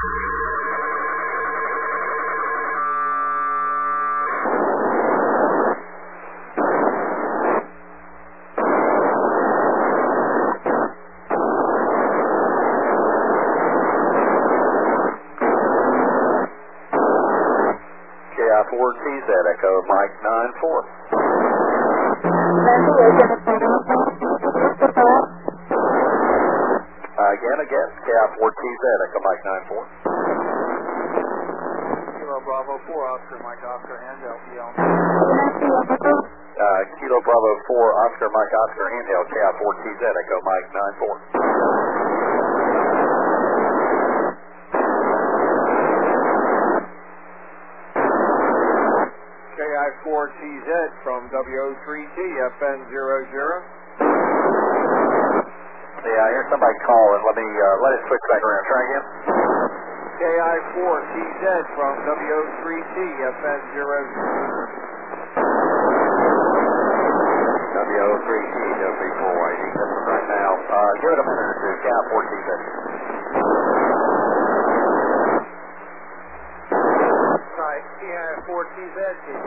KI4TZ, Echo Mike 94. Again, KI4TZ, Echo Mike 94. Kilo Bravo 4, Oscar Mike Oscar, handheld, EL. Kilo Bravo 4, Oscar Mike Oscar, handheld, KI4TZ, Echo Mike 94. KI4TZ from WO3T, FN00. Yeah, I hear somebody calling. Let it switch back around. Try again. KI4TZ from WO3T, FN00. WO3T, W4YD. This is right now. Give it a minute or two. KI4TZ. Hi, KI4TZ.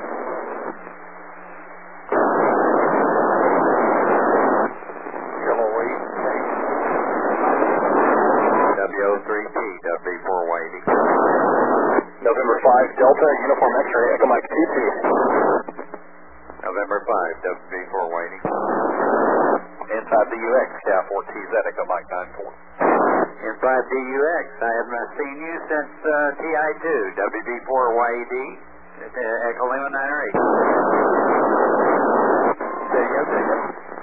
WO3T, W4YD. November 5, Delta, Uniform X-ray, Echo Mike 22. November 5, W4YD. Inside DUX, KI4TZ, Echo Mike 94. Inside DUX, I have not seen you since TI2, WB4YD, Echo Lima 908. There you go.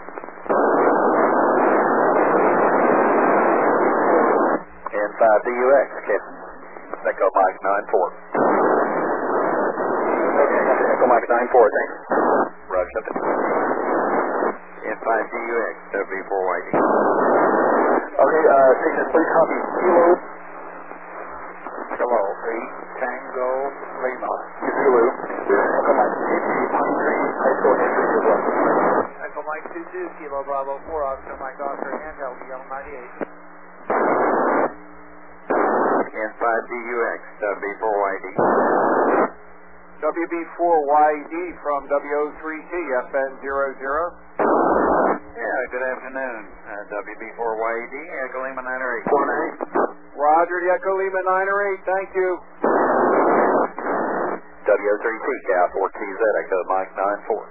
Inside DUX, Echo Mike 94. Okay, Echo Mike 94, thanks. Roger. Inside DUX, W4YD. Okay, station, please copy. Kilo 8, Tango, Lima. Zulu. Echo Mike 22, Pine Tree High School entry as well. Echo Mike 22, Kilo Bravo 4, Oscar Mike Oscar, handheld, EL 98. Inside DUX, WB4YD. WB4YD from WO3T, FN00. Yeah, good afternoon. WB4YD, Echo Lima 908. 1-8. Roger, Echo Lima 908, thank you. WO3T, KI4TZ, Echo Mike 94.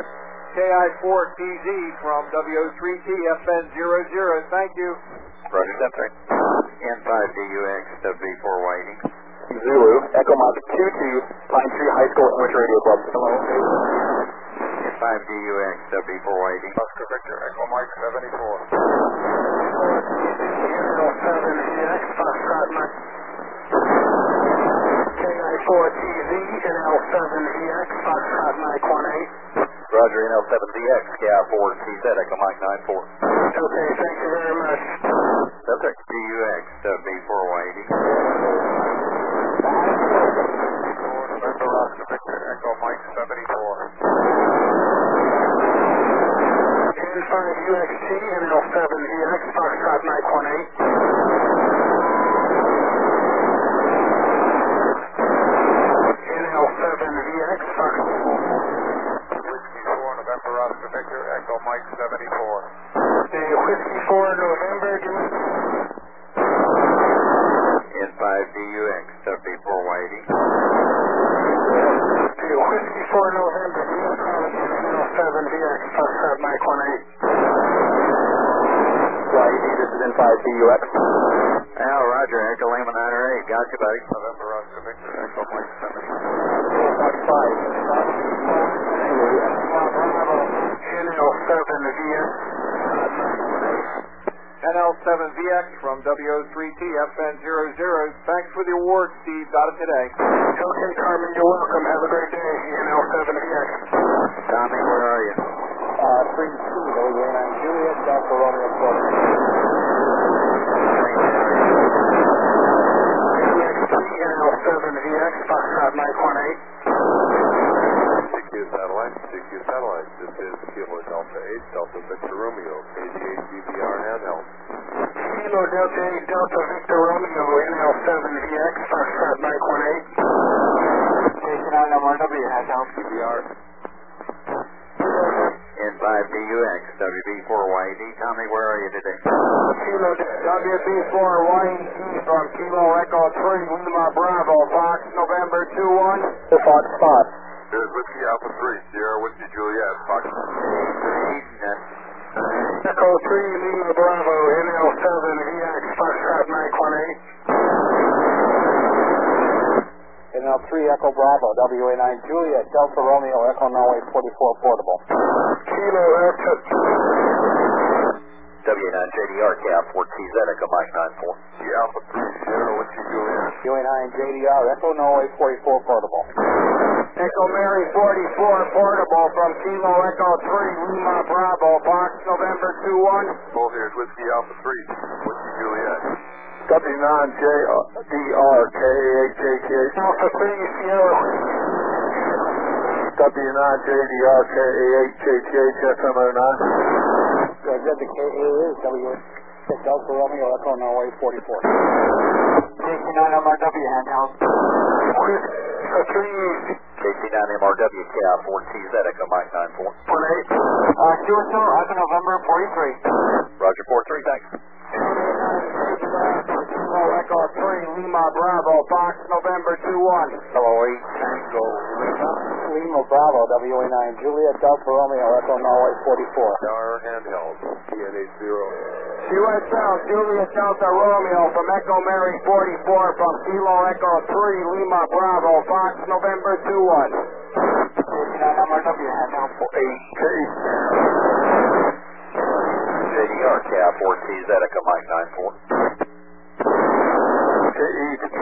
KI4TZ from WO3T, FN00, thank you. Roger, Centric. Inside DUX, WB4YD. Zulu, Echo Mike 22, Pine Tree High School English Radio Club. Hello. Inside DUX, WB4YD. Oscar Victor, Echo Mike 74. NL7VX, Foxtrot Mike. KI4TZ, NL7VX, Foxtrot Mike 18. Roger, NL7VX, KI4TZ, Echo Mike 94. Okay, thank you very much. Centric. DUX, WB4YD. November Oscar Victor, Echo Mike 74. N5UXT, NL7VX, Foxtrot Mike 18. NL7VX, Foxtrot. Whiskey 4, November Oscar Victor, Echo Mike 74. Whiskey 4, November, Inside DUX, WB4YD. Whiskey 4, November, NL7VX, Foxtrot Mike 18. YED, this is N5 DUX. Al, Roger, Echo Lima 908. Got you, buddy. November Oscar Victor, Echo Mike 74. NL7VX. NL7VX from WO3T, FN00. Thanks for the award, Steve. Got it today. Okay, Carmen, you're welcome. Have a great day. NL7VX. Tommy, where are you? 3 Kilo, Yankee Juliet, Delta Romeo 12. NL7VX, Foxtrot Mike 18. CQ Satellite, this is Kilo Delta 8, Delta Victor Romeo, KG8 DVR handheld. Kilo Delta 8, Delta Victor Romeo, NL7VX. MRW, Hatchel. QBR. N5DUX, WB4YD. Tommy, where are you today? Kilo WB4YD from Kilo Echo 3, Lima Bravo, Fox, November 2-1. Fox spot. There's Whiskey Alpha 3, Sierra Whiskey Juliet, Fox. Echo 3, Lima Bravo, NL7, VX, Foxtrot 918. NL3 Echo Bravo, WA9 Juliet, Delta Romeo, Echo Norway 44 portable. Kilo Echo. WA9 JDR, Cap 4TZ, Echo Mike 94. Whiskey Alpha 3, Sierra Whiskey Juliet. WA9 JDR, Echo Norway 44 portable. Echo Mary 44 portable from Kilo Echo 3, Lima Bravo, Fox, November 2-1. Full here's Whiskey Alpha 3, Whiskey Juliet. W9JDR, KAHJTH. Alpha 3, Sierra. W9JDR, KAHJTH, FM09. The KA is Delta Romeo, Echo Norway 44. KC9 MRW, handheld. KC9 MRW, Cap 4TZ, Echo Mike 94. 1-8. QSO, Echo November 43. Roger 43, thanks. Kilo Echo 3, Lima Bravo, Fox, November 2-1. Hello, 8 Tango Lima Bravo, WA9 Juliet, Delta Romeo, Echo Norway 44. Tower handheld, TN80. QSL, Juliet Delta Romeo from Echo Mary 44 from Kilo Echo 3, Lima Bravo, Fox, November 2-1. MRW, handheld for 8 JDR, Cap 4TZ, Echo Mike 94. KE